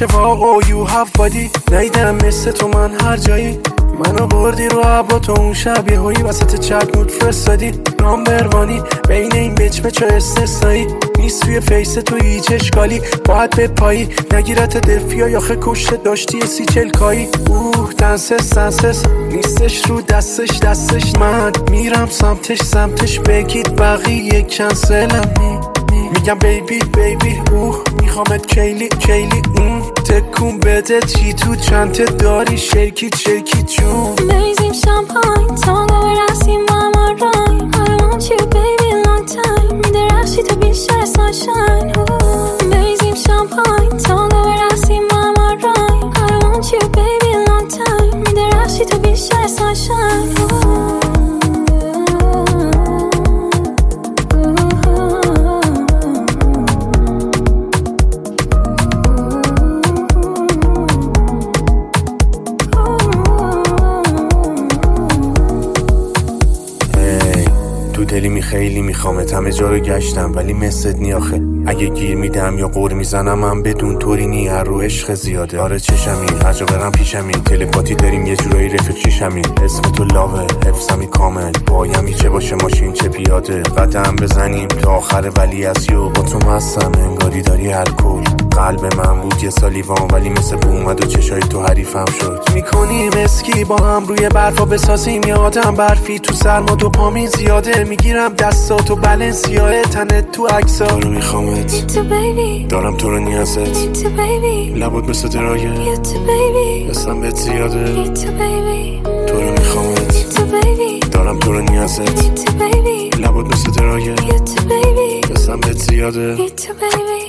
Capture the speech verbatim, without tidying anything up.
بچه واقع you have body. نیدم مثل تو من هر جایی، منو بردی رو عبا تو اون شب یه هایی وسط چت نوت فرستادی. نامبروانی بین این بچ بچه استثنایی نیست توی فیس تو هیچ اشکالی. باید به پایی نگیرت دلفیا یاخه کشته داشتی سی چلکایی. اوه دنسس دنسس نیستش رو دستش دستش، من میرم سمتش سمتش بگید بقیه کنسلم می میگم بیبی بیبی اوه میخوامت کیلی کیلی اون تکون بده چی تو چنته داری شیکیت شیکیت جون. Amazing champagne تانگه برسیم با ما رایم. I want you baby long time میده رشی تو بیشتر sunshine. Amazing champagne تانگه برسیم با ما رایم. I want you baby long time میده رشی تو بیشتر sunshine. دلی می خیلی میخوامت، همه جا رو گشتم ولی مثلت نی آخه. اگه گیر میدم یا قور میزنم من بدون طوری نی، هر رو عشق زیاده. آره چشمی عجا برم پیشمی، تلپاتی داریم یه جورایی رفیق چشمی. اسم تو لاوه حفظمی کامل، پایمی چه باشه ماشین چه پیاده. قدم بزنیم تا آخر ولی از یو با تو مستم انگاری داری الکل. قلب من بود یه سالیوان ولی مثل بو اومد و چشای تو حریفم شد. میکنیم اسکی با هم روی برفا بسازیم یه آدم برفی تو سرما دو پامین زیاده. میگیرم دستاتو بلنسیاه تنت تو عکسا. تو رو میخوامت دارم تو رو نیازت. لبات مثل دراگه اسم بهت زیاده. تو رو میخوامت دارم تو رو نیازت. لبات مثل دراگه اسم بهت زیاده.